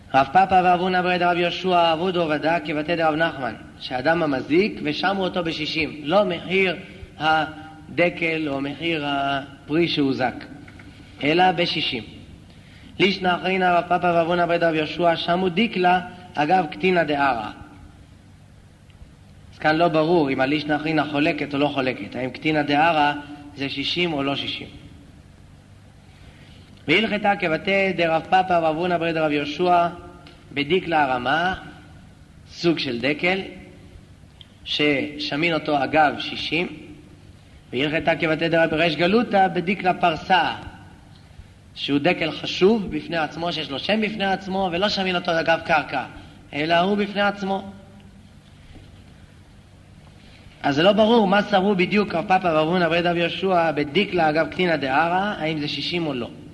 רב פאפא ואבונה ברי דרב יהושע אהבו דורבדה כבתי דרב נחמן, שאדם המזיק ושמו אותו ב-60, לא מחיר הדקל או מחיר הפרי שהוזק, אלא ב-60. לישנא אחרינא רב פאפא ואבונה ברי דרב יהושע שמו דיקלה אגב קטינא דערא. אז כאן לא ברור אם הלישנא אחרינא חולקת או לא חולקת, האם קטינא דערא זה 60 או לא 60. והלכתה כבתי דרב פאפא ואבונה ברי דרב יהושע בדיקלה הרמה, סוג של דקל ששמין אותו אגב 60, והלכתה כבתי דרב ריש גלותא בדיקלה פרסה, שהוא דקל חשוב בפני עצמו, שיש לו שם בפני עצמו, ולא שמין אותו אגב קרקע, אלא הוא בפני עצמו. אז זה לא ברור מה סברו בדיוק רב פאפא ואבונה ברי דרב יהושע בדיקלה אגב קטינא דערא, האם זה 60 או לא.